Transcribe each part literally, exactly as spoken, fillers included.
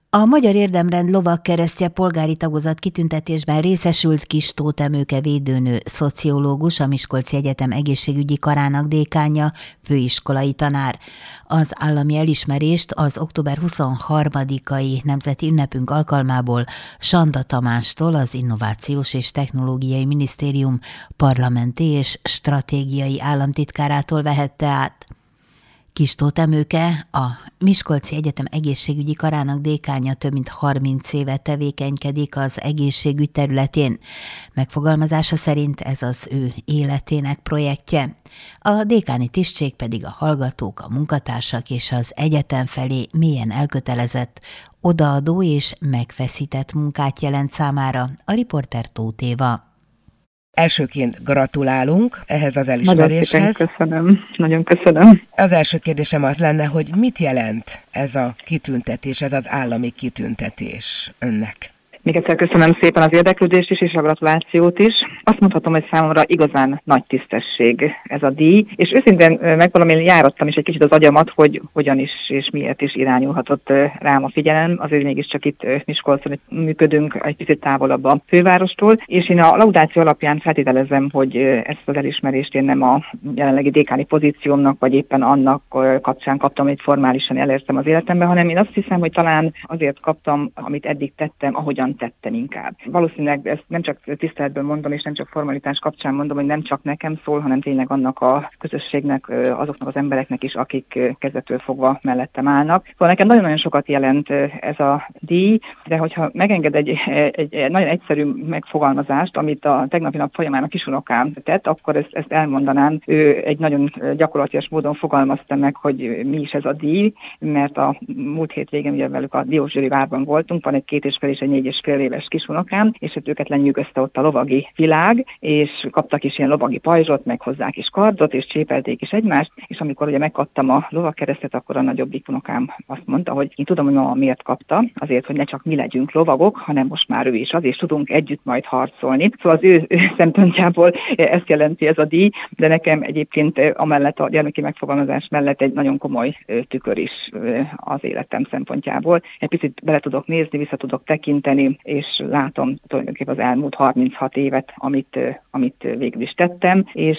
A Magyar Érdemrend lovagkeresztje polgári tagozat kitüntetésben részesült Kis Tóth Emőke védőnő szociológus, a Miskolci Egyetem egészségügyi karának dékánja, főiskolai tanár. Az állami elismerést az október huszonharmadikai nemzeti ünnepünk alkalmából Sanda Tamástól, az Innovációs és Technológiai Minisztérium parlamenti és stratégiai államtitkárától vehette át. Kis Tóth Emőke, a Miskolci Egyetem egészségügyi karának dékánja, több mint harminc éve tevékenykedik az egészségügy területén. Megfogalmazása szerint ez az ő életének projektje. A dékáni tisztség pedig a hallgatók, a munkatársak és az egyetem felé mélyen elkötelezett, odaadó és megfeszített munkát jelent számára. A riporter Tóth Éva. Elsőként gratulálunk ehhez az elismeréshez. Nagyon szépen köszönöm, nagyon köszönöm. Az első kérdésem az lenne, hogy mit jelent ez a kitüntetés, ez az állami kitüntetés önnek? Még egyszer köszönöm szépen az érdeklődést is, és a gratulációt is. Azt mondhatom, hogy számomra igazán nagy tisztesség ez a díj, és őszintén megvalom, én járattam is egy kicsit az agyamat, hogy hogyan is és miért is irányulhatott rám a figyelem. Azért mégiscsak itt Miskolcon működünk egy picit távolabb a fővárostól, és én a laudáció alapján feltételezem, hogy ezt az elismerést én nem a jelenlegi dékáni pozíciómnak, vagy éppen annak kapcsán kaptam, amit formálisan elértem az életemben, hanem én azt hiszem, hogy talán azért kaptam, amit eddig tettem, ahogyan tettem inkább. Valószínűleg ezt nem csak tiszteletből mondom, és nem csak formalitás kapcsán mondom, hogy nem csak nekem szól, hanem tényleg annak a közösségnek, azoknak az embereknek is, akik kezdettől fogva mellettem állnak. Szóval nekem nagyon-nagyon sokat jelent ez a díj, de hogyha megenged egy, egy, egy nagyon egyszerű megfogalmazást, amit a tegnapi nap folyamán a kisunokám tett, akkor ezt, ezt elmondanám. Ő egy nagyon gyakorlatias módon fogalmazta meg, hogy mi is ez a díj, mert a múlt hét végén ugye velük a Diósgyőri várban voltunk, van egy két és fél és egy négy és fél éves kisunokám, és hát őket lenyűgözte ott a lovagi világ, és kaptak is ilyen lovagi pajzsot, meg hozzák is kardot, és csépelték is egymást, és amikor ugye megkaptam a lovagkeresztet, akkor a nagyobbik unokám azt mondta, hogy én tudom, hogy mama miért kapta, azért, hogy ne csak mi legyünk lovagok, hanem most már ő is az, és tudunk együtt majd harcolni. Szóval az ő, ő szempontjából ezt jelenti ez a díj, de nekem egyébként amellett a gyermeki megfogalmazás mellett egy nagyon komoly tükör is az életem szempontjából. Egy picit bele tudok nézni, vissza tudok tekinteni, és látom tulajdonképpen az elmúlt harminchat évet, amit, amit végül is tettem, és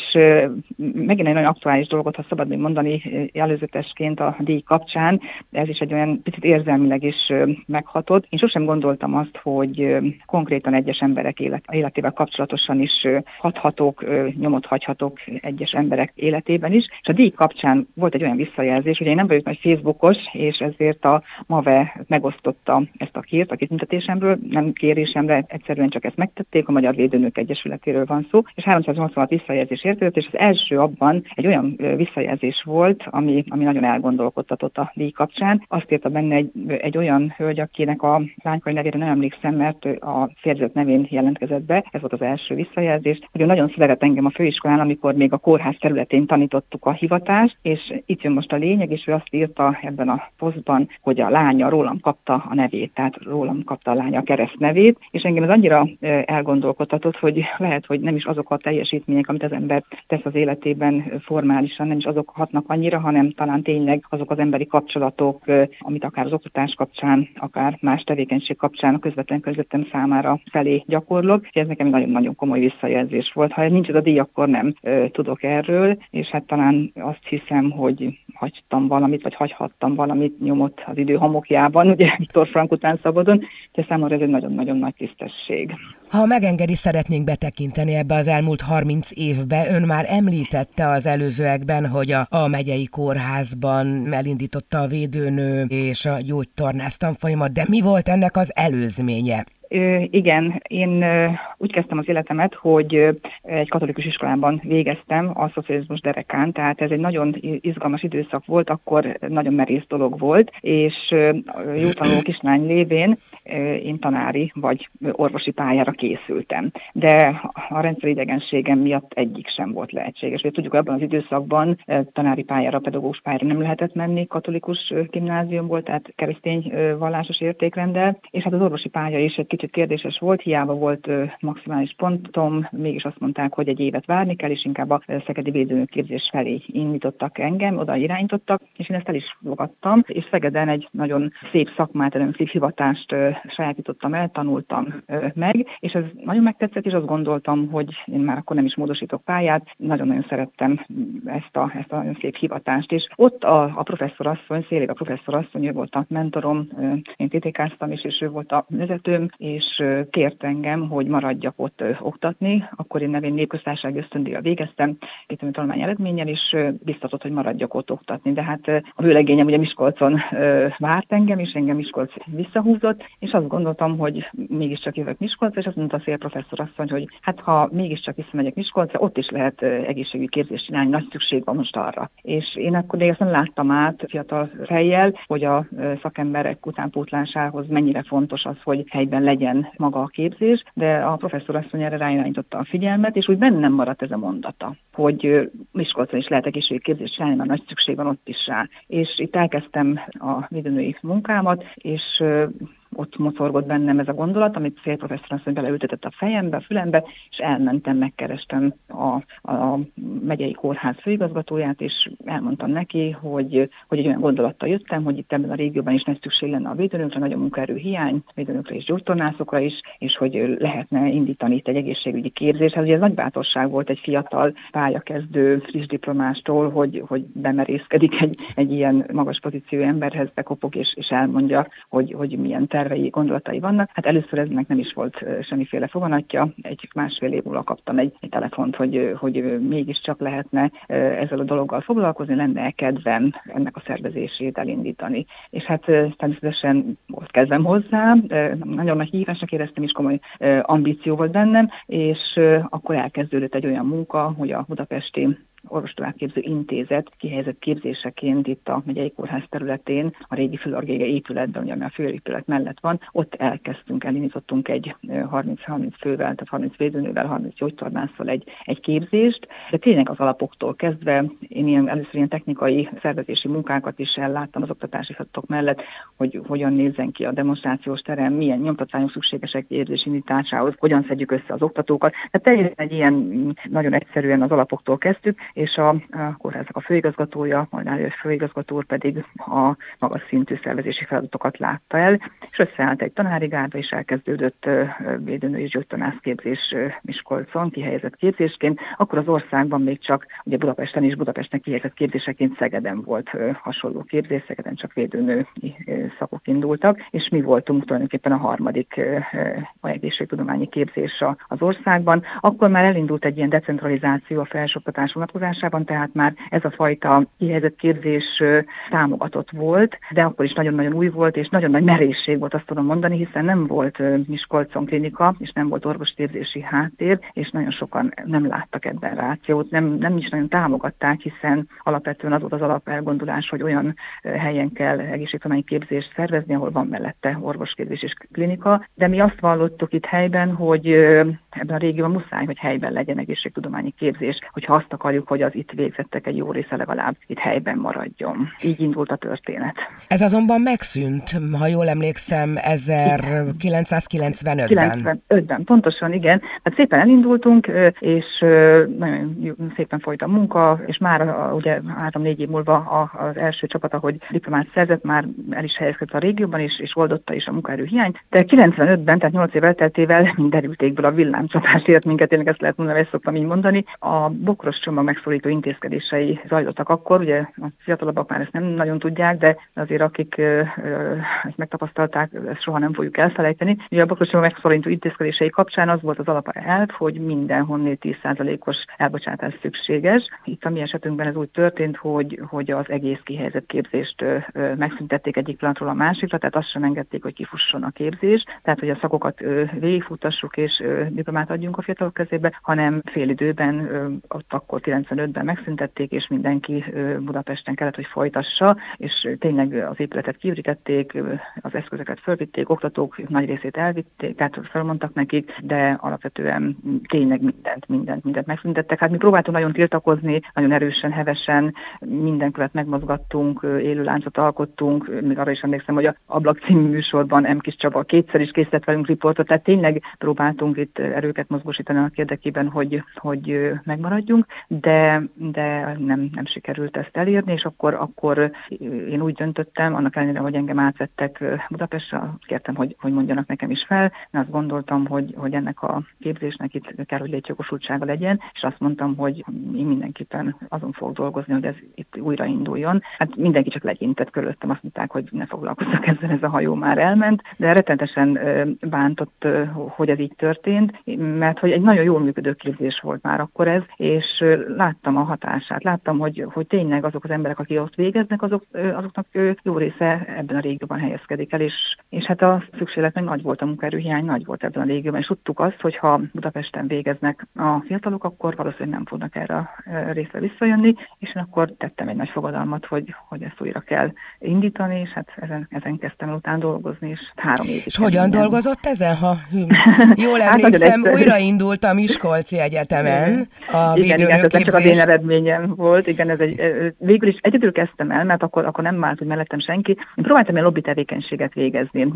megint egy nagyon aktuális dolgot, ha szabad még mondani előzetesként a díj kapcsán, ez is egy olyan picit érzelmileg is meghatott. Én sosem gondoltam azt, hogy konkrétan egyes emberek élet, életével kapcsolatosan is hathatok, nyomot hagyhatok egyes emberek életében is, és a díj kapcsán volt egy olyan visszajelzés, hogy én nem vagyok nagy Facebookos, és ezért a MAVE megosztotta ezt a hírt a kitüntetésemről, nem kérésemre, egyszerűen csak ezt megtették, a Magyar Védőnők Egyesületéről van szó, és háromszáznyolcvanhat visszajelzés érkezett, és az első abban egy olyan visszajelzés volt, ami, ami nagyon elgondolkodtatott a díj kapcsán. Azt írta benne egy, egy olyan hölgy, akinek a lánykori nevére nem emlékszem, mert a férjezet nevén jelentkezett be, ez volt az első visszajelzés, hogy ő nagyon szeretett engem a főiskolán, amikor még a kórház területén tanítottuk a hivatást, és itt jön most a lényeg, és ő azt írta ebben a posztban, hogy a lánya rólam kapta a nevét, tehát rólam kapta a lánya a keresztnevét, és engem ez annyira elgondolkodtatott, hogy lehet, hogy nem is azok a teljesítmények, amit az ember tesz az életében formálisan, nem is azok hatnak annyira, hanem talán tényleg azok az emberi kapcsolatok, amit akár az oktatás kapcsán, akár más tevékenység kapcsán a közvetlen közöttem számára felé gyakorlok. Ez nekem nagyon-nagyon komoly visszajelzés volt. Ha nincs ez a díj, akkor nem tudok erről, és hát talán azt hiszem, hogy hagytam valamit, vagy hagyhattam valamit nyomot az idő homokjában, ugye Viktor Frank után szabadon, de számomra ez egy nagyon-nagyon nagy tisztesség. Ha megengedi, szeretnénk betekinteni ebbe az elmúlt harminc évbe. Ön már említette az előzőekben, hogy a, a megyei kórházban elindította a védőnő és a gyógytornász tanfolyamat, de mi volt ennek az előzménye? Ö, igen, én ö, úgy kezdtem az életemet, hogy ö, egy katolikus iskolában végeztem a szocializmus derekán, tehát ez egy nagyon izgalmas időszak volt, akkor nagyon merész dolog volt, és ö, jó tanuló kislány lévén ö, én tanári vagy orvosi pályára készültem. De a rendszeridegenségem miatt egyik sem volt lehetséges. Ugye tudjuk, hogy abban az időszakban ö, tanári pályára, pedagógus pályára nem lehetett menni, katolikus gimnáziumból, tehát keresztény ö, vallásos értékrenddel, és hát az orvosi pálya is egy kicsit kicsit kérdéses volt, hiába volt maximális pontom, mégis azt mondták, hogy egy évet várni kell, és inkább a szegedi védőnőképzés felé indítottak engem, oda irányítottak, és én ezt el is fogadtam, és Szegeden egy nagyon szép szakmát, egy nagyon szép hivatást sajátítottam el, tanultam meg, és ez nagyon megtetszett, és azt gondoltam, hogy én már akkor nem is módosítok pályát, nagyon-nagyon szerettem ezt a, ezt a nagyon szép hivatást, és ott a, a professzorasszony, Szélig a professzorasszony, ő volt a mentorom, én titikáztam is, és ő volt a vezetőm, és kért engem, hogy maradjak ott oktatni. Akkor én nevén népköztársasági ösztöndíjjal végeztem, egyetemi tanulmány eredménnyel, és biztatott, hogy maradjak ott oktatni. De hát a vőlegényem ugye Miskolcon várt engem, és engem Miskolc visszahúzott, és azt gondoltam, hogy mégiscsak jövök Miskolcra, és azt mondta a szélprofesszorasszony, hogy hát ha mégiscsak visszamegyek Miskolcra, ott is lehet egészségügyi képzést csinálni, nagy szükség van most arra. És én akkor még ezt nem láttam át fiatal fejjel, hogy a szakemberek utánpótlásához mennyire fontos az, hogy helyben legyen maga a képzés, de a professzorasszony erre ráirányította a figyelmet, és úgy bennem maradt ez a mondata, hogy Miskolcon is lehet egészségügyi képzést csinálni, mert nagy szükség van ott is rá. És itt elkezdtem a védőnői munkámat, és ott mocorgott bennem ez a gondolat, amit szélprofesszorasszony beleültetett a fejembe, a fülembe, és elmentem, megkerestem a, a megyei kórház főigazgatóját, és elmondtam neki, hogy, hogy egy olyan gondolattal jöttem, hogy itt ebben a régióban is nagy szükség lenne a védőnőkre, nagyon munkaerő hiány, védőnőkre és gyógytornászokra is, és hogy lehetne indítani itt egy egészségügyi képzést. Hát ugye ez nagy bátorság volt egy fiatal pályakezdő, friss diplomástól, hogy, hogy bemerészkedik egy, egy ilyen magas pozíciójú emberhez, bekopog és, és elmondja, hogy, hogy milyen tervei, gondolatai vannak. Hát először eznek nem is volt semmiféle foganatja. Egy másfél év múlva kaptam egy, egy telefont, hogy, hogy mégiscsak lehetne ezzel a dologgal foglalkozni, lenne kedvem ennek a szervezését elindítani. És hát természetesen volt kedvem hozzá, nagyon nagy hívásnak éreztem, is komoly ambíció volt bennem, és akkor elkezdődött egy olyan munka, hogy a budapesti orvostovábbképző intézet kihelyezett képzéseként itt a megyei kórház területén, a régi Fülörgége épületben, ami a főépület mellett van, ott elkezdtünk, elindítottunk egy harminc-harminc fővel, tehát harminc védőnővel, harminc gyógytornásszal egy, egy képzést, de tényleg az alapoktól kezdve, én ilyen, először ilyen technikai szervezési munkákat is elláttam az oktatási feladatok mellett, hogy hogyan nézzen ki a demonstrációs terem, milyen nyomtatványok szükségesek képzés indításához, hogyan szedjük össze az oktatókat. Tehát teljesen egy ilyen nagyon egyszerűen az alapoktól kezdtük, és a, a kórházak a főigazgatója, majd a főigazgató úr pedig a magas szintű szervezési feladatokat látta el, és összeállt egy tanári gárda, és elkezdődött védőnő és gyógytornász képzés Miskolcon, kihelyezett képzésként. Akkor az országban még csak, ugye Budapesten is Budapestnek kihelyezett képzéseként Szegeden volt hasonló képzés, Szegeden csak védőnői szakok indultak, és mi voltunk tulajdonképpen a harmadik egészségtudományi képzés az országban. Akkor már elindult egy ilyen decentralizáció a felsőoktatás vonatkozásában, tehát már ez a fajta kihelyezett képzés támogatott volt, de akkor is nagyon-nagyon új volt, és nagyon nagy merészség volt, azt tudom mondani, hiszen nem volt Miskolcon klinika, és nem volt orvosképzési háttér, és nagyon sokan nem láttak ebben rációt, nem, nem is nagyon támogatták, hiszen alapvetően az volt az alapelgondolás, hogy olyan helyen kell egészségtudományi képzést szervezni, ahol van mellette orvosképzés és klinika, de mi azt vallottuk itt helyben, hogy ebben a régióban muszáj, hogy helyben legyen egészségtudományi képzés, hogyha azt akarjuk, hogy az itt végzettek egy jó része legalább itt helyben maradjon. Így indult a történet. Ez azonban megszűnt, ha jól emlékszem, ezerkilencszázkilencvenötben. kilencvenötben, pontosan, igen. Hát szépen elindultunk, és nagyon szépen folyt a munka, és már ugye három-négy év múlva az első csapat, ahogy diplomát szerzett, már el is helyezkedett a régióban, és, és oldotta is a munkaerő hiányt. De kilencvenötben, tehát nyolc év elteltével derültékből a villámcsapás ért minket, tényleg ezt lehet mondani, ezt szoktam így mondani. A bokros csomag megszorító intézkedései zajlottak akkor, ugye a fiatalabbak már ezt nem nagyon tudják, de azért akik ezt megtapasztalták, ezt soha nem fogjuk elfelejteni. Ugye a bokros csomag megszorító intézkedései kapcsán az volt az alapelv, hogy mindenhonnél tíz százalékos elbocsátás szükséges. Itt a mi esetünkben ez úgy történt, hogy, hogy az egész kihelyezett képzést megszüntették egyik pillanatról a másikra, tehát azt sem engedték, hogy kifusson a képzés, tehát hogy a szakokat végigfutassuk és diplomát adjunk a fiatalok kezébe, hanem fél időben ott akkor kilencvenötben megszüntették, és mindenki Budapesten kellett, hogy folytassa, és tényleg az épületet kiürítették, az eszközöket fölvitték, oktatók nagy részét elvitték, tehát felmondtak nekik, de alapvetően tényleg mindent, mindent, mindent megszüntettek. Hát mi próbáltunk nagyon tiltakozni, nagyon erősen, hevesen, mindenkövet megmozgattunk, élőláncot alkottunk, még arra is emlékszem, hogy a Ablak című műsorban M. Kis Csaba kétszer is készített velünk riportot, tehát tényleg próbáltunk itt erőket mozgósítani annak érdekében, hogy, hogy megmaradjunk, de, de nem, nem sikerült ezt elérni, és akkor, akkor én úgy döntöttem, annak ellenére, hogy engem átvettek Budapestre, kértem, hogy, hogy mondjanak nekem is fel, én azt gondoltam, hogy, hogy ennek a képzésnek itt kell, hogy létjogosultsága legyen, és azt mondtam, hogy én mindenképpen azon fogok dolgozni, hogy ez itt újrainduljon. Hát mindenki csak legyintett körülöttem, azt mondták, hogy ne foglalkozzak ezzel, ez a hajó már elment, de rettenetesen bántott, hogy ez így történt, mert hogy egy nagyon jól működő képzés volt már akkor ez, és láttam a hatását, láttam, hogy, hogy tényleg azok az emberek, akik ott végeznek, azok, azoknak jó része ebben a régióban helyezkedik el, és, és hát a szükséglet meg nagy volt, a munkaerőhiány nagy volt ebben a régióban, és tudtuk azt, hogy ha Budapesten végeznek a fiatalok, akkor valószínűleg nem fognak erre a részre visszajönni, és én akkor tettem egy nagy fogadalmat, hogy, hogy ezt újra kell indítani, és hát ezen, ezen kezdtem el után dolgozni, és három évig. És hogyan minden. dolgozott ezen? Ha jól emlékszem, hát újraindult a Miskolci Egyetemen a igen, igen, ez nem csak az én eredményem volt, igen, ez egy, végül is egyedül kezdtem el, mert akkor, akkor nem állt úgy mellettem senki. Én próbáltam egy lobby tevékenységet végezni.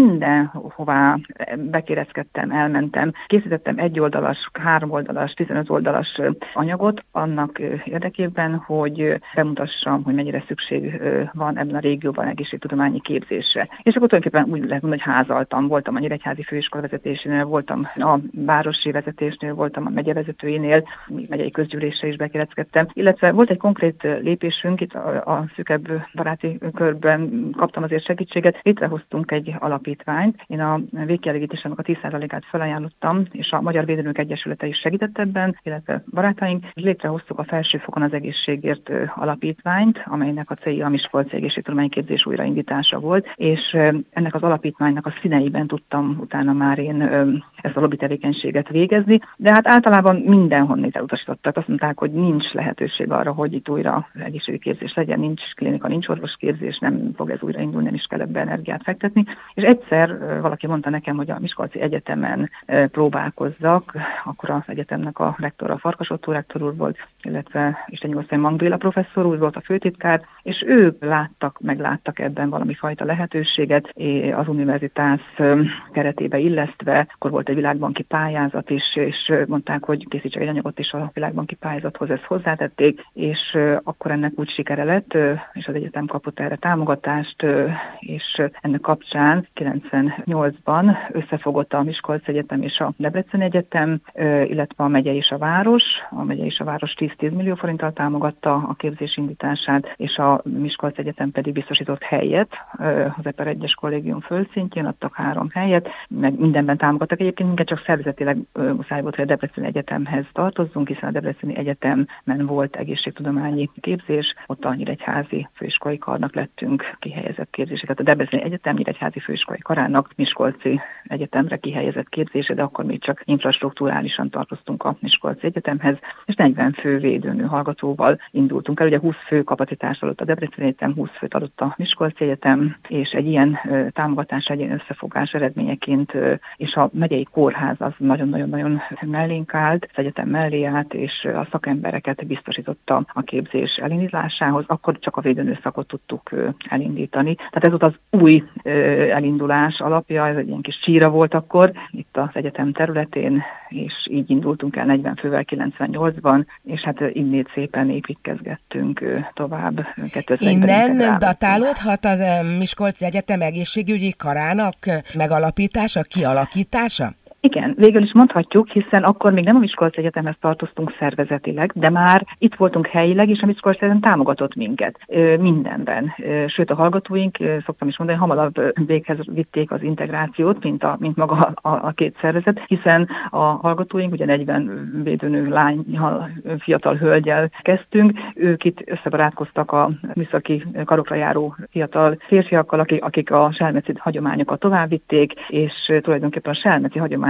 Mindenhová bekérezkedtem, elmentem, készítettem egyoldalas, háromoldalas, tizenöt oldalas anyagot annak érdekében, hogy bemutassam, hogy mennyire szükség van ebben a régióban egészségtudományi képzésre. És akkor tulajdonképpen úgy lehet mondani, hogy házaltam. Voltam a Nyíregyházi Főiskola vezetésénél, voltam a városi vezetésnél, voltam a megyevezetőjénél, megyei közgyűlésre is bekérezkedtem. Illetve volt egy konkrét lépésünk, itt a, a szűkebb baráti körben kaptam azért segítséget, létrehoztunk egy alapítványt. Én a végkielégítésnek a tíz százalékát felajánlottam, és a Magyar Védőnők Egyesülete is segített ebben, illetve barátaink. Létrehoztuk a Felsőfokon az Egészségért alapítványt, amelynek a célja a Miskolci egészségtudományi képzés újraindítása volt, és ennek az alapítványnak a színeiben tudtam utána már én ezt a lobby tevékenységet végezni, de hát általában mindenhonnét elutasítottak. Azt mondták, hogy nincs lehetőség arra, hogy itt újra egészségügyi képzés legyen, nincs klinika, nincs orvosképzés, nem fog ez újraindulni, nem is kell ebbe energiát fektetni. És egyszer valaki mondta nekem, hogy a Miskolci Egyetemen próbálkozzak, akkor az egyetemnek a rektora, a Farkas Ottó rektor úr volt, illetve Istennyugosztani Mang Béla professzor úr volt a főtitkár, és ők láttak, megláttak ebben valami fajta lehetőséget, az univerzitás keretébe illesztve, akkor volt egy világbanki pályázat is, és mondták, hogy készítsek egy anyagot is a világbanki pályázathoz, ezt hozzátették, és akkor ennek úgy sikere lett, és az egyetem kapott erre támogatást, és ennek kapcsán kilencvennyolcban összefogott a Miskolci Egyetem és a Debreceni Egyetem, illetve a megye és a város. A megye és a város tíz-tíz millió forinttal támogatta a képzés indítását, és a Miskolci Egyetem pedig biztosított helyet az E P E R egyes kollégium földszintjén, adtak három helyet, meg mindenben támogattak. Egyébként minket csak szervezetileg muszáj volt, hogy a Debreceni Egyetemhez tartozzunk, hiszen a Debreceni Egyetemen volt egészségtudományi képzés, ott a Nyíregyházi Főiskolai Karnak lettünk kihelyezett képzéseket. A Debreceni Egyetem Nyíregyházi Főiskolai Karának Miskolci Egyetemre kihelyezett képzése, de akkor még csak infrastrukturálisan tartoztunk a Miskolci Egyetemhez, és negyven fő védőnő hallgatóval indultunk el. Ugye húsz fő kapacitást adott a Debreceni Egyetem, húsz főt adott a Miskolci Egyetem, és egy ilyen támogatás, egy ilyen összefogás eredményeként, és a megyei kórház az nagyon-nagyon-nagyon mellénk állt, az egyetem mellé állt, és a szakembereket biztosította a képzés elindításához, akkor csak a védőnőszakot tudtuk elindítani. Tehát ez volt az új elindulás alapja, ez egy ilyen kis csíra volt akkor itt az egyetem területén, és így indultunk el negyven fővel kilencvennyolcban, és hát innét szépen építkezgettünk tovább. Innen datálódhat az Miskolci Egyetem egészségügyi karának megalapítása, kialakítása? Igen, végül is mondhatjuk, hiszen akkor még nem a Miskolci Egyetemhez tartoztunk szervezetileg, de már itt voltunk helyileg, és a Miskolci Egyetem támogatott minket mindenben. Sőt, a hallgatóink, szoktam is mondani, hamarabb véghez vitték az integrációt, mint, a, mint maga a, a két szervezet, hiszen a hallgatóink, ugye negyven védőnő lány, fiatal hölgyel kezdtünk, ők itt összebarátkoztak a műszaki karokra járó fiatal férfiakkal, akik, akik a selmeci hagyományokat továbbvitték, és tulajdonképpen a selmeci hagyomány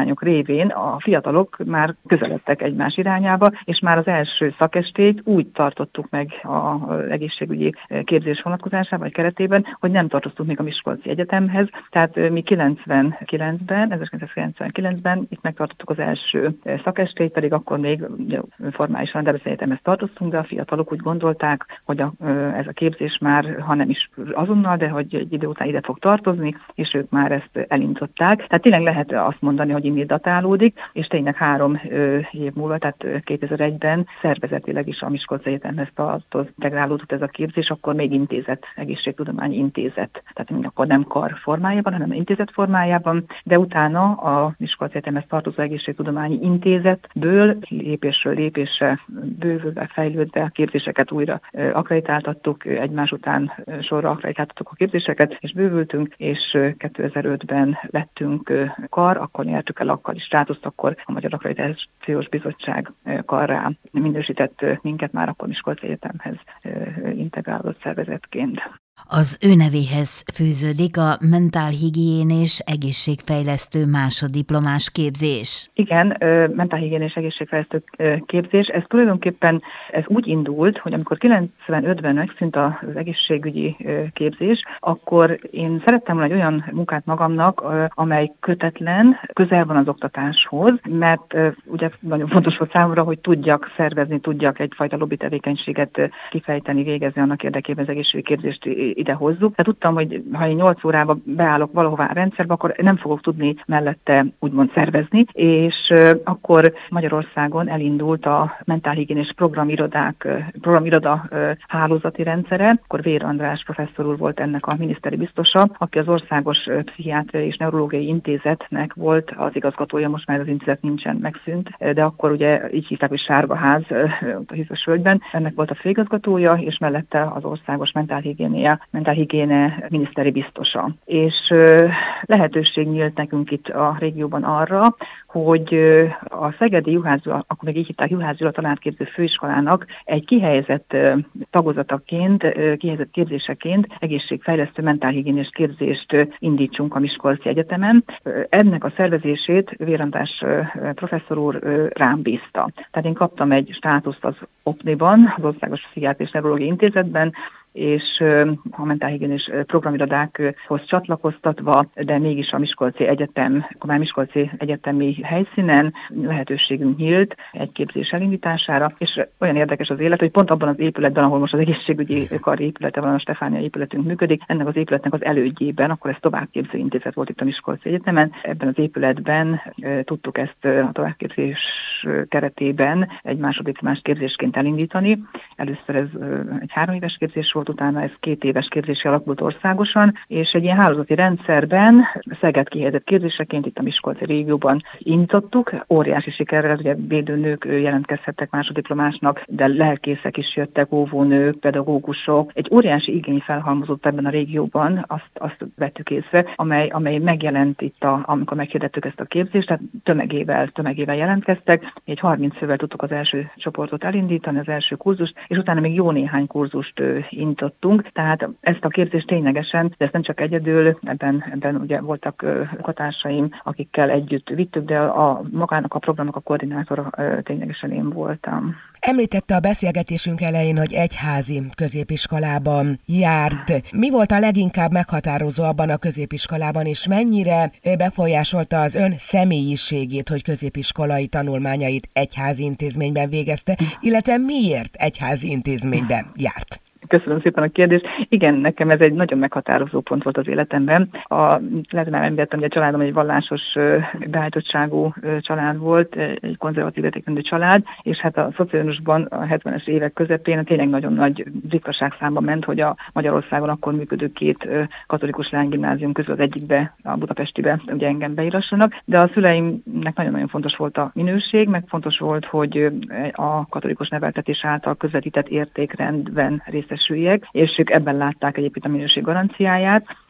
tanulmányok révén a fiatalok már közeledtek egymás irányába, és már az első szakestét úgy tartottuk meg az egészségügyi képzés vonatkozásában vagy keretében, hogy nem tartoztunk még a Miskolci Egyetemhez. Tehát mi kilencvenkilencben, ezerkilencszázkilencvenkilencben itt megtartottuk az első szakestét, pedig akkor még formálisan a Debreceni Egyetemhez tartoztunk, de a fiatalok úgy gondolták, hogy a, ez a képzés már, ha nem is azonnal, de hogy egy idő után ide fog tartozni, és ők már ezt elindították. Tehát tényleg lehet azt mondani, hogy innét datálódik, és tényleg három év múlva, tehát kétezer-egyben szervezetileg is a Miskolci Egyetemhez tartozott, integrálódott ez a képzés, akkor még intézet, egészségtudományi intézet, tehát akkor nem kar formájában, hanem intézet formájában, de utána a Miskolci Egyetemhez tartozó egészségtudományi intézetből lépésről lépésre bővülve, fejlődve a képzéseket újra akkreditáltattuk, egymás után sorra akkreditáltattuk a képzéseket, és bővültünk, és kétezer-ötben lettünk kar, akkor nyertük el akkori státuszt, akkor a Magyar Akkreditációs Bizottság karrá minősített minket már akkor Miskolci Egyetemhez integrálódott szervezetként. Az ő nevéhez fűződik a mentálhigiénés egészségfejlesztő másoddiplomás képzés. Igen, mentálhigiénés egészségfejlesztő képzés. Ez tulajdonképpen ez úgy indult, hogy amikor kilencvenötben megszűnt az egészségügyi képzés, akkor én szerettem volna egy olyan munkát magamnak, amely kötetlen, közel van az oktatáshoz, mert ugye nagyon fontos volt számomra, hogy tudjak szervezni, tudjak egyfajta lobby tevékenységet kifejteni, végezni annak érdekében az egészségügyi képzést ide hozzuk. Tehát tudtam, hogy ha én nyolc órába beállok valahová a rendszerbe, akkor nem fogok tudni mellette úgymond szervezni, és akkor Magyarországon elindult a mentálhigiénés programirodák, programiroda hálózati rendszere, akkor Vér András professzor úr volt ennek a miniszteri biztosa, aki az Országos Pszichiátriai és Neurológiai Intézetnek volt az igazgatója, most már az intézet nincsen, megszűnt, de akkor ugye így hívták, hogy Sárgaház a Hiszosvölgyben, ennek volt a főigazgatója, és mellette az Országos Mentálhigiénia mentálhigiéne miniszteri biztosa. És lehetőség nyílt nekünk itt a régióban arra, hogy a szegedi Juhász, akkor még így hívták Juhász Gyula tanárképző főiskolának egy kihelyezett tagozataként, kihelyezett képzéseként egészségfejlesztő mentálhigiénés képzést indítsunk a Miskolci Egyetemen. Ennek a szervezését Vér András professzor úr rám bízta. Tehát én kaptam egy státuszt az o pé en i-ban, az Országos Pszichiátriai és Neurológiai Intézetben, és a mentálhigiénés programirodákhoz csatlakoztatva, de mégis a Miskolci Egyetem, akkor már Miskolci Egyetemi helyszínen lehetőségünk nyílt egy képzés elindítására, és olyan érdekes az élet, hogy pont abban az épületben, ahol most az egészségügyi kar épülete van, a Stefánia épületünk működik, ennek az épületnek az elődjében, akkor ez továbbképző intézet volt itt a Miskolci Egyetemen, ebben az épületben e, tudtuk ezt a továbbképzés keretében egy másoddiplomás képzésként elindítani. Először ez egy három éves képzés volt, utána ez két éves képzésre alakult országosan, és egy ilyen hálózati rendszerben Szeged kihelyezett képzéseként itt a Miskolci régióban indítottuk. Óriási sikerrel, ugye védőnők jelentkezhettek másoddiplomásnak, de lelkészek is jöttek, óvónők, pedagógusok. Egy óriási igény felhalmozott ebben a régióban, azt, azt vettük észre, amely, amely megjelent itt, a, amikor meghirdettük ezt a képzést, tehát tömegével, tömegével jelentkeztek. Egy harminc fővel tudtuk az első csoportot elindítani, az első kurzust, és utána még jó néhány kurzust indítottunk. Tehát ezt a képzést ténylegesen, de ezt nem csak egyedül, ebben, ebben ugye voltak munkatársaim, akikkel együtt vittük, de a magának a programnak a koordinátora ténylegesen én voltam. Említette a beszélgetésünk elején, hogy egyházi középiskolában járt. Mi volt a leginkább meghatározó abban a középiskolában, és mennyire befolyásolta az ön személyiségét, hogy középiskolai tanulmányait egyházi intézményben végezte, illetve miért egyházi intézményben járt? Köszönöm szépen a kérdést. Igen, nekem ez egy nagyon meghatározó pont volt az életemben. A, lehet, már említettem, hogy a családom egy vallásos beállítottságú család volt, egy konzervatív értékrendű család, és hát a szocializmusban a hetvenes évek közepén tényleg nagyon nagy ritkaságszámba ment, hogy a Magyarországon akkor működő két katolikus leánygimnázium közül az egyikbe, a budapestibe ugye engem beírassanak, de a szüleimnek nagyon-nagyon fontos volt a minőség, meg fontos volt, hogy a katolikus neveltetés által közvetített értékrendben részesüljek, és ők ebben látták egyébként a minőség garanciáját,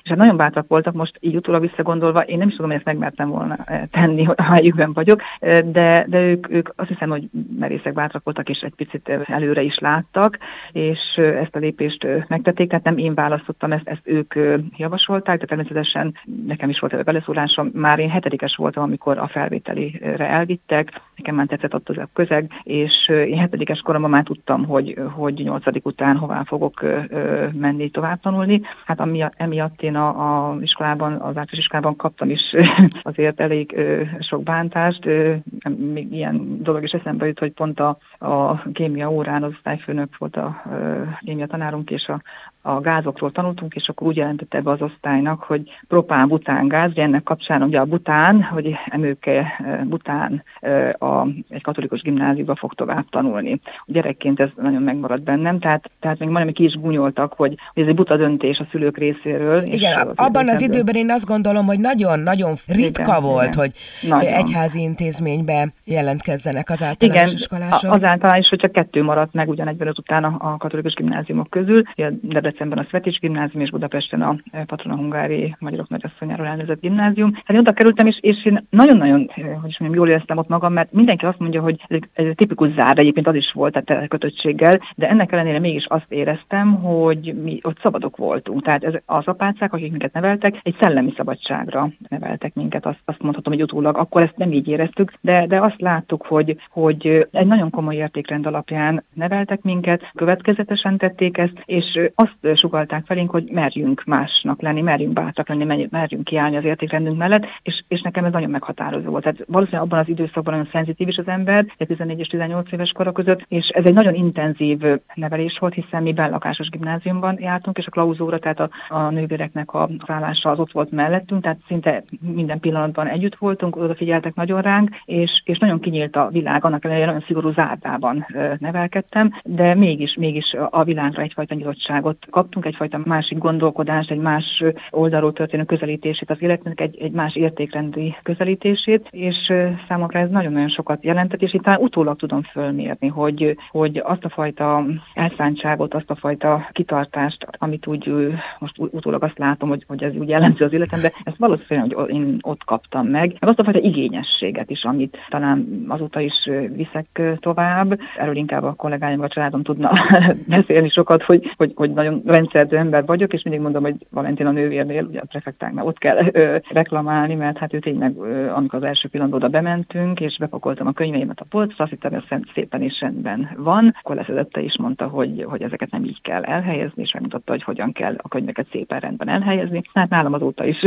és hát nagyon bátrak voltak, most így utólag visszagondolva, én nem is tudom, hogy ezt megmertem volna tenni, ha helyükben vagyok, de, de ők, ők azt hiszem, hogy merészek, bátrak voltak, és egy picit előre is láttak, és ezt a lépést megtették, tehát nem én választottam ezt, ezt ők javasolták, de természetesen nekem is volt egy beleszólásom. Már én hetedikes voltam, amikor a felvételire elvittek, nekem már tetszett ott az a közeg, és én hetedikes koromban már tudtam, hogy, hogy nyolcadik után hová fogok menni tovább tanulni. Hát emiatt én a, a iskolában, az általános iskolában kaptam is azért elég sok bántást. Még ilyen dolog is eszembe jut, hogy pont a, a kémia órán az osztályfőnök volt a kémia tanárunk, és a a gázokról tanultunk, és akkor úgy jelentette be az osztálynak, hogy propán, bután gáz, ugye ennek kapcsán ugye a bután, hogy Emőke bután a, egy katolikus gimnáziumba fog tovább tanulni. Gyerekként ez nagyon megmaradt bennem, tehát, tehát még majdnem ki is gúnyoltak, hogy, hogy ez egy buta döntés a szülők részéről. Igen, abban az időben én azt gondolom, hogy nagyon-nagyon ritka igen, volt, igen. hogy nagyon. Egyházi intézménybe jelentkezzenek az általános igen, iskolások. Az általános, hogy csak kettő maradt meg ugyanegyben után a, a katolikus gimnáziumok közül. Debrecenben a Szvetic gimnázium, és Budapesten a Patrona Hungári Magyarok Nagyasszonyáról elnevezett gimnázium. Hát én oda kerültem, és, és én nagyon-nagyon, hogy is mondjam, jól éreztem ott magam, mert mindenki azt mondja, hogy ez egy, ez egy tipikus zár, egyébként az is volt, tehát kötöttséggel, de ennek ellenére mégis azt éreztem, hogy mi ott szabadok voltunk. Tehát ez, az apácák, akik minket neveltek, egy szellemi szabadságra neveltek minket, azt, azt mondhatom, hogy utólag, akkor ezt nem így éreztük, de, de azt láttuk, hogy, hogy egy nagyon komoly értékrend alapján neveltek minket, következetesen tették ezt, és azt sugallták felénk, hogy merjünk másnak lenni, merjünk bátrak lenni, merjünk kiállni az értékrendünk mellett, és, és nekem ez nagyon meghatározó volt. Tehát valószínűleg abban az időszakban nagyon szenzitív is az ember, tizennégy és tizennyolc éves kora között, és ez egy nagyon intenzív nevelés volt, hiszen mi benlakásos gimnáziumban jártunk, és a klauzóra, tehát a, a nővéreknek a szállása az ott volt mellettünk, tehát szinte minden pillanatban együtt voltunk, odafigyeltek nagyon ránk, és, és nagyon kinyílt a világ, annak ellenére nagyon szigorú zárdában nevelkedtem, de mégis, mégis a világra egyfajta nyitottságot kaptunk, egyfajta másik gondolkodást, egy más oldalról történő közelítését az életnek, egy, egy más értékrendi közelítését, és számomra ez nagyon-nagyon sokat jelentett, és itt talán utólag tudom fölmérni, hogy, hogy azt a fajta elszántságot, azt a fajta kitartást, amit úgy most utólag azt látom, hogy, hogy ez úgy jellemző az életemben, ezt valószínűleg hogy én ott kaptam meg, meg azt a fajta igényességet is, amit talán azóta is viszek tovább. Erről inkább a kollégáim, a családom tudna beszélni sokat, hogy, hogy, hogy nagyon rendszerző ember vagyok, és mindig mondom, hogy Valentina nővérnél, ugye a prefektáknál ott kell ö, reklamálni, mert hát ő tényleg, ö, amikor az első pillanatban oda bementünk, és bepakoltam a könyveimet a polcra, azt hittem, hogy ez szépen és rendben van, akkor leszedette is mondta, hogy, hogy ezeket nem így kell elhelyezni, és megmutatta, hogy hogyan kell a könyveket szépen rendben elhelyezni. Hát nálam azóta is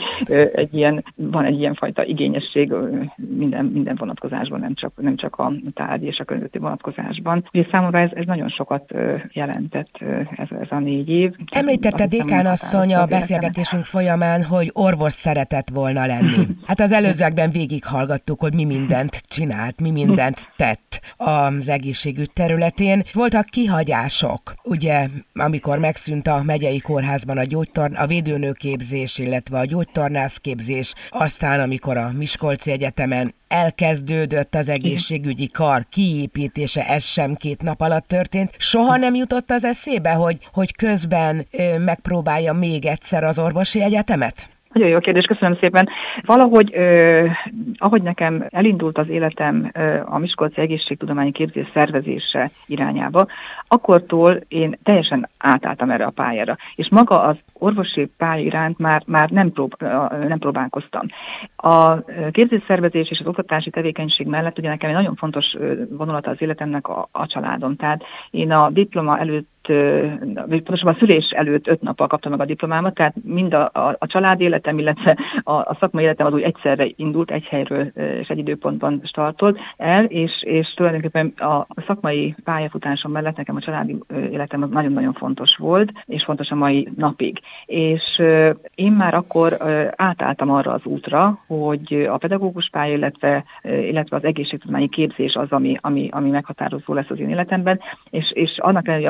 egy ilyen, van egy ilyen fajta igényesség minden, minden vonatkozásban, nem csak, nem csak a tárgy és a könyveti vonatkozásban. Ugye számomra ez, ez nagyon sokat jelentett ez, ez a négy év. Említette dékán asszony a beszélgetésünk folyamán, hogy orvos szeretett volna lenni. Hát az előzőekben végighallgattuk, hogy mi mindent csinált, mi mindent tett az egészségügy területén. Voltak kihagyások, ugye, amikor megszűnt a megyei kórházban a, gyógytorn- a védőnőképzés, illetve a gyógytornászképzés, aztán amikor a Miskolci Egyetemen elkezdődött az egészségügyi kar kiépítése, ez sem két nap alatt történt. Soha nem jutott az eszébe, hogy, hogy közben ö, megpróbálja még egyszer az orvosi egyetemet? Nagyon jó kérdés, köszönöm szépen. Valahogy, eh, ahogy nekem elindult az életem eh, a Miskolci Egészségtudományi Képzés szervezése irányába, akkortól én teljesen átálltam erre a pályára. És maga az orvosi pálya iránt már, már nem, prób- nem próbálkoztam. A képzésszervezés és az oktatási tevékenység mellett ugye nekem egy nagyon fontos vonulata az életemnek a, a családom. Tehát én a diploma előtt, pontosabban a szülés előtt öt nappal kaptam meg a diplomámat, tehát mind a, a, a család életem, illetve a, a szakmai életem az úgy egyszerre indult, egy helyről és egy időpontban startolt el, és, és tulajdonképpen a szakmai pályafutásom mellett nekem a családi életem az nagyon-nagyon fontos volt, és fontos a mai napig. És én már akkor átálltam arra az útra, hogy a pedagógus pálya, illetve, illetve az egészségtudományi képzés az, ami, ami, ami meghatározó lesz az én életemben, és, és annak ellenére, hogy a munkakönyv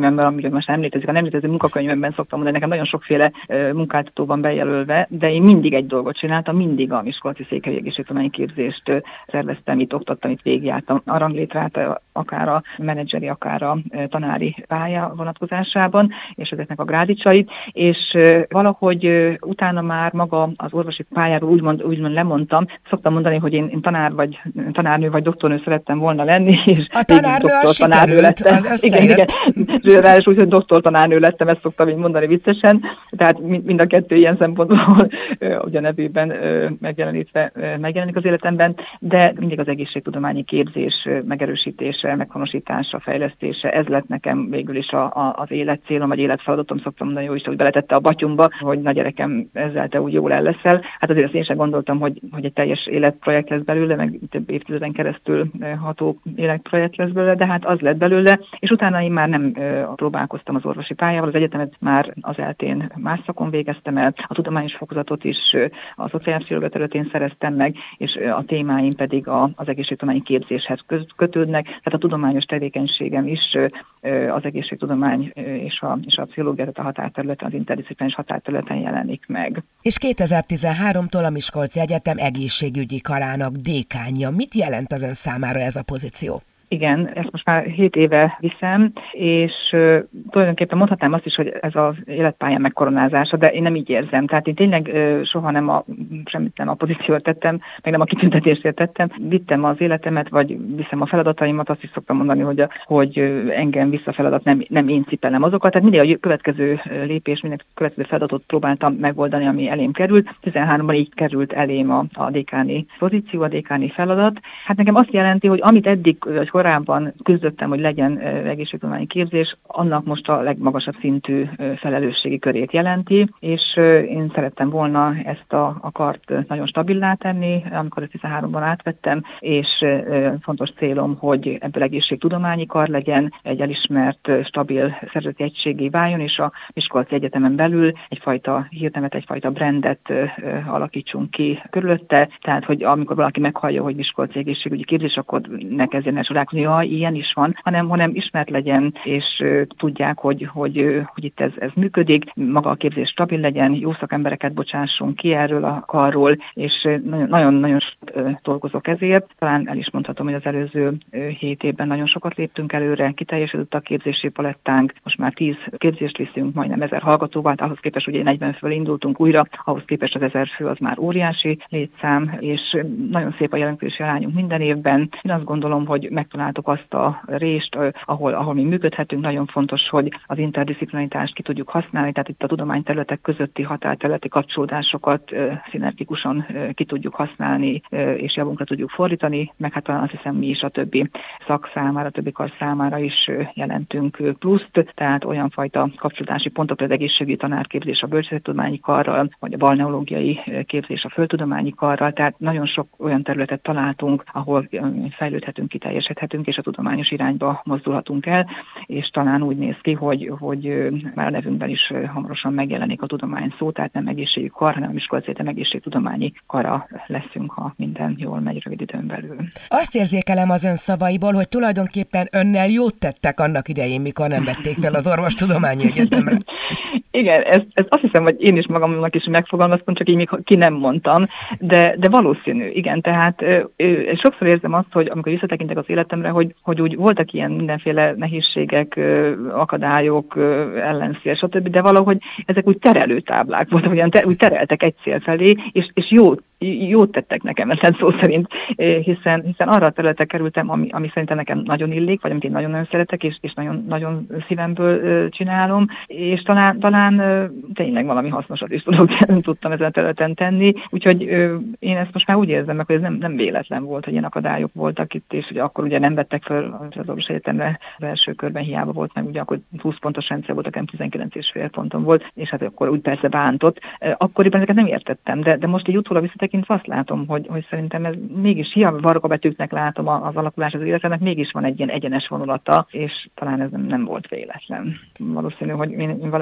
munkakönyvemben, amiről most nem létezik, a nem létező munkakönyvemben szoktam mondani, nekem nagyon sokféle munkáltató van bejelölve, de én mindig egy dolgot csináltam, mindig a Miskolci Székhelyi Egészségtudományi Képzést szerveztem, itt oktattam, itt végigjártam a ranglétrát, akár a menedzseri, akár a tanári pálya vonatkozásában, és ezeknek a grádicsait, és valahogy utána már maga az orvosi pályáról úgymond, úgymond lemondtam. Szoktam mondani, hogy én, én tanár vagy tanárnő vagy doktornő szerettem volna lenni, és a tanárnő az tanárnő lettem. Az igen, igen. Ráadásul úgy, hogy doktortanárnő lettem, ezt szoktam így mondani viccesen. Tehát mind a kettő ilyen szempontból ugye a nevében megjelenítve megjelenik az életemben, de mindig az egészségtudományi képzés megerősítése, meghonosítása, fejlesztése, ez lett nekem végül is a, a, az életcélom, vagy életfeladatom, szoktam mondani, jó Isten, hogy beletette a batyumba, hogy na gyerekem, ezzel te úgy jól el leszel. Hát azért azt én sem gondoltam, hogy, hogy egy teljes életprojekt lesz belőle, meg több évtizeden keresztül ható életprojekt lesz belőle, de hát az lett belőle, és utána én már nem próbálkoztam az orvosi pályával, az egyetemet már az eltén más szakon végeztem el, a tudományos fokozatot is a szociálpszichológia területén szereztem meg, és a témáim pedig a, az egészségtudományi képzéshez kötődnek, tehát a tudományos tevékenységem is az egészségtudomány és a, és a pszichológia, tehát a határterületen, az interdisziplináris határterületen jelenik meg. És kétezer-tizenháromtól a Miskolci Egyetem egészségügyi karának dékánja. Mit jelent az ön számára ez a pozíció? Igen, ezt most már hét éve viszem, és uh, tulajdonképpen mondhatnám azt is, hogy ez az életpályám megkoronázása, de én nem így érzem. Tehát én tényleg uh, soha nem a, semmit nem a pozíciót tettem, meg nem a kitüntetésért tettem. Vittem az életemet, vagy viszem a feladataimat, azt is szoktam mondani, hogy, a, hogy engem vissza a feladat, nem, nem én cipelem azokat. Tehát mindig a következő lépés, minden következő feladatot próbáltam megoldani, ami elém került. tizenháromban így került elém a, a dékáni pozíció, a dékáni feladat. Hát nekem azt jelenti, hogy amit eddig, vagy korábban küzdöttem, hogy legyen egészségtudományi képzés, annak most a legmagasabb szintű felelősségi körét jelenti, és én szerettem volna ezt a, a kart nagyon stabilá tenni, amikor tizenháromban átvettem, és fontos célom, hogy ebből egészségtudományi kar legyen, egy elismert, stabil szervezeti egységé váljon, és a Miskolci Egyetemen belül egyfajta hírnevet, egyfajta brandet alakítsunk ki körülötte, tehát, hogy amikor valaki meghallja, hogy Miskolci egészségügyi képzés, akkor ne kezdjen el csodálkozni, jaj, ilyen is van, hanem, hanem ismert legyen, és uh, tudják, hogy, hogy, uh, hogy itt ez, ez működik, maga a képzés stabil legyen, jó szakembereket bocsássunk ki erről a karról, és nagyon-nagyon uh, dolgozok ezért. Talán el is mondhatom, hogy az előző uh, hét évben nagyon sokat léptünk előre, kiteljesedett a képzési palettánk, most már tíz képzést viszünk, majdnem ezer hallgatóval, ahhoz képest ugye negyven fölé indultunk újra, ahhoz képest az ezer fő az már óriási létszám, és nagyon szép a jelentkezési arányunk minden évben. Én azt gondolom, hogy megtaláltuk azt a részt, ahol, ahol mi működhetünk. Nagyon fontos, hogy az interdisziplinaritást ki tudjuk használni, tehát itt a tudományterületek közötti határterületi kapcsolódásokat szinergikusan ki tudjuk használni, és javunkra tudjuk fordítani, meg hát azt hiszem mi is a többi szak számára, a többi kar számára is jelentünk pluszt, tehát olyan fajta kapcsolódási pontok, az egészségügyi tanárképzés a bölcsészettudományi karral, vagy a balneológiai képzés a földtudományi karral, tehát nagyon sok olyan területet találtunk, ahol fejlődhetünk, kiteljesedhetünk, és a tudományos irányba mozdulhatunk el, és talán úgy néz ki, hogy, hogy már a nevünkben is hamarosan megjelenik a tudomány szó, tehát nem egészségügyi kar, hanem a Miskolci Egyetem egészségtudományi kara leszünk, ha minden jól megy rövid időn belül. Azt érzékelem az ön szavaiból, hogy tulajdonképpen önnel jót tettek annak idején, mikor nem vették fel az orvostudományi egyetemre. Igen, ezt, ezt azt hiszem, hogy én is magamnak is megfogalmaztam, csak így még ki nem mondtam, de, de valószínű, igen, tehát ö, ö, sokszor érzem azt, hogy amikor visszatekintek az életemre, hogy, hogy úgy voltak ilyen mindenféle nehézségek, ö, akadályok, ö, ellenszél, stb., de valahogy ezek úgy terelőtáblák voltak, ugyan te, úgy tereltek egy cél felé, és, és jó jót tettek nekem, ezen szó szerint, hiszen, hiszen arra a területre kerültem, ami, ami szerintem nekem nagyon illik, vagy amit én nagyon-nagyon szeretek, és, és nagyon, nagyon szívemből csinálom, és talán, talán tényleg valami hasznosat is tudok, tudtam ezen a területen tenni, úgyhogy én ezt most már úgy érzem meg, hogy ez nem, nem véletlen volt, hogy ilyen akadályok voltak itt, és ugye akkor ugye nem vettek fel az orvos egyetemre az első körben, hiába volt meg, ugye akkor húsz pontos rendszer volt, nekem tizenkilenc és fél ponton volt, és hát akkor úgy persze bántott. Akkoriban ezeket nem értettem, de, de most így utólag visszatekintve azt látom, hogy, hogy szerintem ez mégis hiába vargabetűknek látom az alakulás az életemnek, mégis van egy ilyen egyenes vonulata, és talán ez nem, nem volt véletlen. Valószínű, hogy én, én vallásos embernek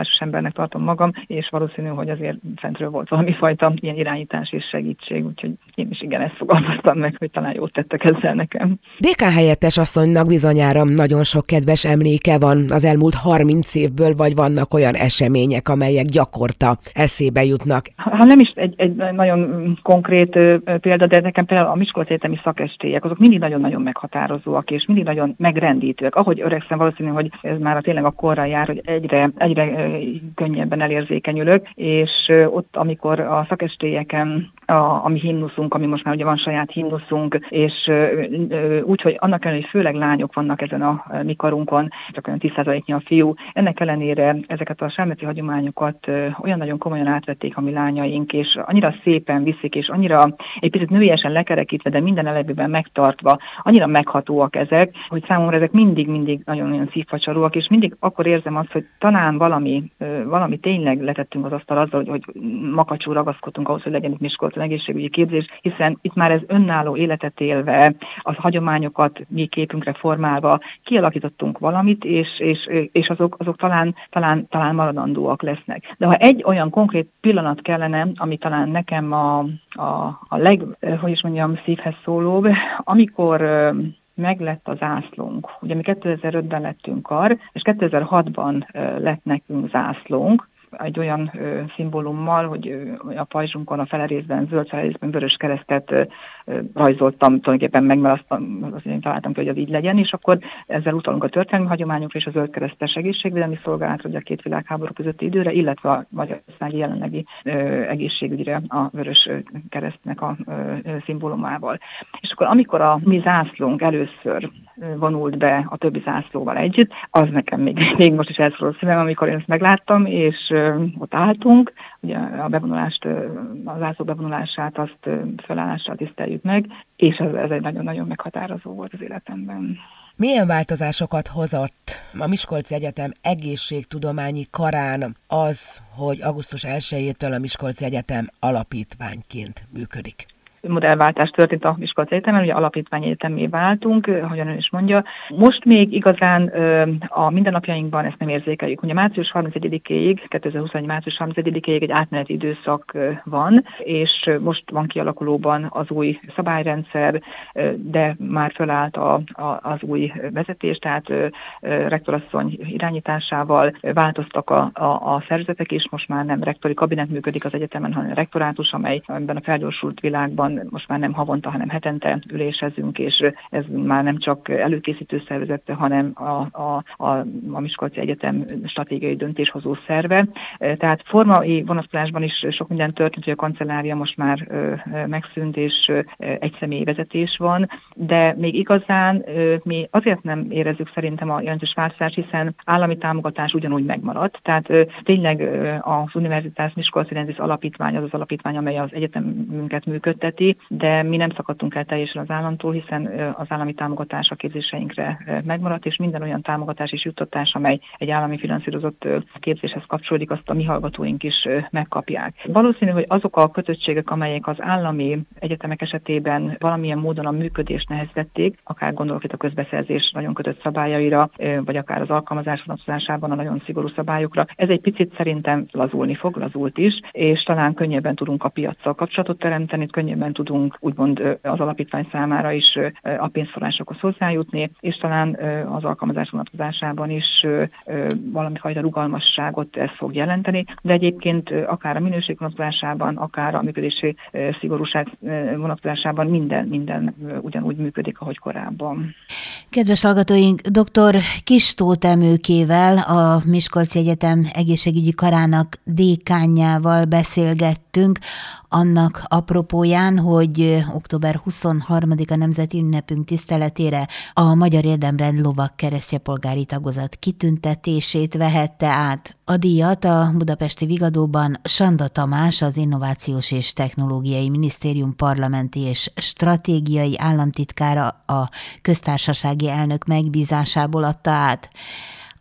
tisztességnek tartom magam, és valószínű, hogy azért fentről volt valami fajta ilyen irányítás és segítség, úgyhogy én is igen, ezt fogalmaztam meg, hogy talán jót tettek ezzel nekem. dé ká helyettes asszonynak bizonyára nagyon sok kedves emléke van az elmúlt harminc évből, vagy vannak olyan események, amelyek gyakorta eszébe jutnak? Ha nem is egy, egy nagyon konkrét példa, de nekem például a Miskolci Egyetemi szakestélyek, azok mindig nagyon-nagyon meghatározóak, és mindig nagyon megrendítőek. Ahogy öregszem, valószínű, hogy ez már tényleg a korral jár, hogy egyre, egyre könnyebben elérzékenyülök, és ott, amikor a szakestélyeken a, a mi himnuszunk, ami most már ugye van saját himnuszunk, és úgy, hogy annak ellenére, hogy főleg lányok vannak ezen a mi karunkon, csak olyan tíz százaléknyi a fiú, ennek ellenére ezeket a selmeci hagyományokat olyan nagyon komolyan átvették a mi lányaink, és annyira szépen viszik, és annyira egy picit nőiesen lekerekítve, de minden elebében megtartva, annyira meghatóak ezek, hogy számomra ezek mindig-mindig nagyon-nagyon szívfacsaróak, és mindig akkor érzem azt, hogy talán valami, valami tényleg letettünk az asztal azzal, hogy, hogy makacsul ragaszkodtunk ahhoz, hogy legyen itt Miskolcon egészségügyi képzés, hiszen itt már ez önálló életet élve, a hagyományokat mi képünkre formálva kialakítottunk valamit, és, és, és azok, azok talán, talán, talán maradandóak lesznek. De ha egy olyan konkrét pillanat kellene, ami talán nekem a, a, a leg, hogy is mondjam, szívhez szólóbb, amikor meglett az zászlónk. Ugye mi kétezer-ötben lettünk kar, és kétezer-hatban lett nekünk zászlónk, egy olyan ö, szimbólummal, hogy ö, a pajzsunkon a felerészben, zöld felerészben vörös keresztet ö, ö, rajzoltam tulajdonképpen meg, mert azt, azt én találtam ki, hogy az így legyen, és akkor ezzel utalunk a történelmi hagyományokra és a zöld keresztes egészségvédelmi szolgálatra, ugye a két világháború közötti időre, illetve a magyarországi jelenlegi ö, egészségügyre a vörös keresztnek a ö, ö, szimbólumával. És akkor amikor a mi zászlónk először vonult be a többi zászlóval együtt, az nekem még, még most is elszorult szívem, amikor én ezt megláttam, és ott álltunk, ugye a bevonulást, a zászló bevonulását, azt felállással tiszteljük meg, és ez, ez egy nagyon-nagyon meghatározó volt az életemben. Milyen változásokat hozott a Miskolci Egyetem egészségtudományi karán az, hogy augusztus elsejétől a Miskolci Egyetem alapítványként működik? Modellváltás történt a Miskolci Egyetemen, ugye alapítványi egyetemmé váltunk, ahogyan ön is mondja. Most még igazán a mindennapjainkban ezt nem érzékeljük. Ugye március harmincegyedikéig, kétezer-huszonegy március harmincegyedikéig egy átmeneti időszak van, és most van kialakulóban az új szabályrendszer, de már fölállt a, a, az új vezetés, tehát rektorasszony irányításával változtak a, a, a szervezetek is, most már nem rektori kabinet működik az egyetemen, hanem rektorátus, amely ebben a felgyorsult világban most már nem havonta, hanem hetente ülésezünk, és ez már nem csak előkészítő szervezete, hanem a, a, a, a Miskolci Egyetem stratégiai döntéshozó szerve. Tehát formai vonatkozásban is sok minden történt, hogy a kancellária most már megszűnt, és egy személyi vezetés van, de még igazán mi azért nem érezzük szerintem a jelentős változást, hiszen állami támogatás ugyanúgy megmaradt. Tehát tényleg az Universitas Miskolciensis alapítvány az az alapítvány, amely az egyetemünket működteti, de mi nem szakadtunk el teljesen az államtól, hiszen az állami támogatás a képzéseinkre megmaradt, és minden olyan támogatás és juttatás, amely egy állami finanszírozott képzéshez kapcsolódik, azt a mi hallgatóink is megkapják. Valószínű, hogy azok a kötöttségek, amelyek az állami egyetemek esetében valamilyen módon a működést nehezítették, akár gondolok itt a közbeszerzés nagyon kötött szabályaira, vagy akár az alkalmazás vonatkozásában a nagyon szigorú szabályokra, ez egy picit szerintem lazulni fog, lazult is, és talán könnyebben tudunk a piaccal kapcsolatot teremteni, könnyebben tudunk úgymond az alapítvány számára is a pénzforrásokhoz hozzájutni, és talán az alkalmazás vonatkozásában is valami fajta rugalmasságot ez fog jelenteni, de egyébként akár a minőség vonatkozásában, akár a működési szigorúság vonatkozásában minden, minden ugyanúgy működik, ahogy korábban. Kedves hallgatóink, dr. Kiss Tóth Emőkével, a Miskolci Egyetem egészségügyi karának dékánjával beszélgettünk, annak apropóján, hogy október huszonharmadika nemzeti ünnepünk tiszteletére a Magyar Érdemrend lovak keresztje polgári tagozat kitüntetését vehette át. A díjat a budapesti Vigadóban Sanda Tamás, az Innovációs és Technológiai Minisztérium parlamenti és stratégiai államtitkára a köztársasági elnök megbízásából adta át.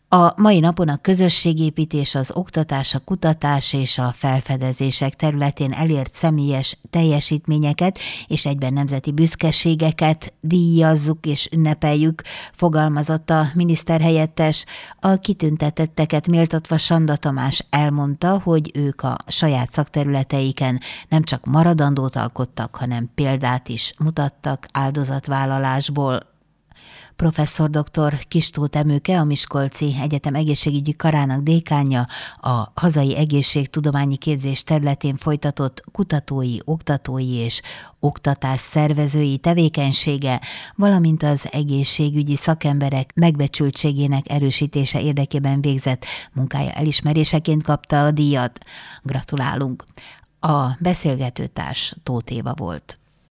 A mai napon a közösségépítés, az oktatás, a kutatás és a felfedezések területén elért személyes teljesítményeket és egyben nemzeti büszkeségeket díjazzuk és ünnepeljük, fogalmazott a miniszterhelyettes. A kitüntetetteket méltatva Sanda Tamás elmondta, hogy ők a saját szakterületeiken nem csak maradandót alkottak, hanem példát is mutattak áldozatvállalásból. Professzor dr. Kistóth Emőke, a Miskolci Egyetem egészségügyi karának dékánja a hazai egészségtudományi képzés területén folytatott kutatói, oktatói és oktatás szervezői tevékenysége, valamint az egészségügyi szakemberek megbecsültségének erősítése érdekében végzett munkája elismeréseként kapta a díjat. Gratulálunk! A beszélgetőtárs Tóth Éva volt.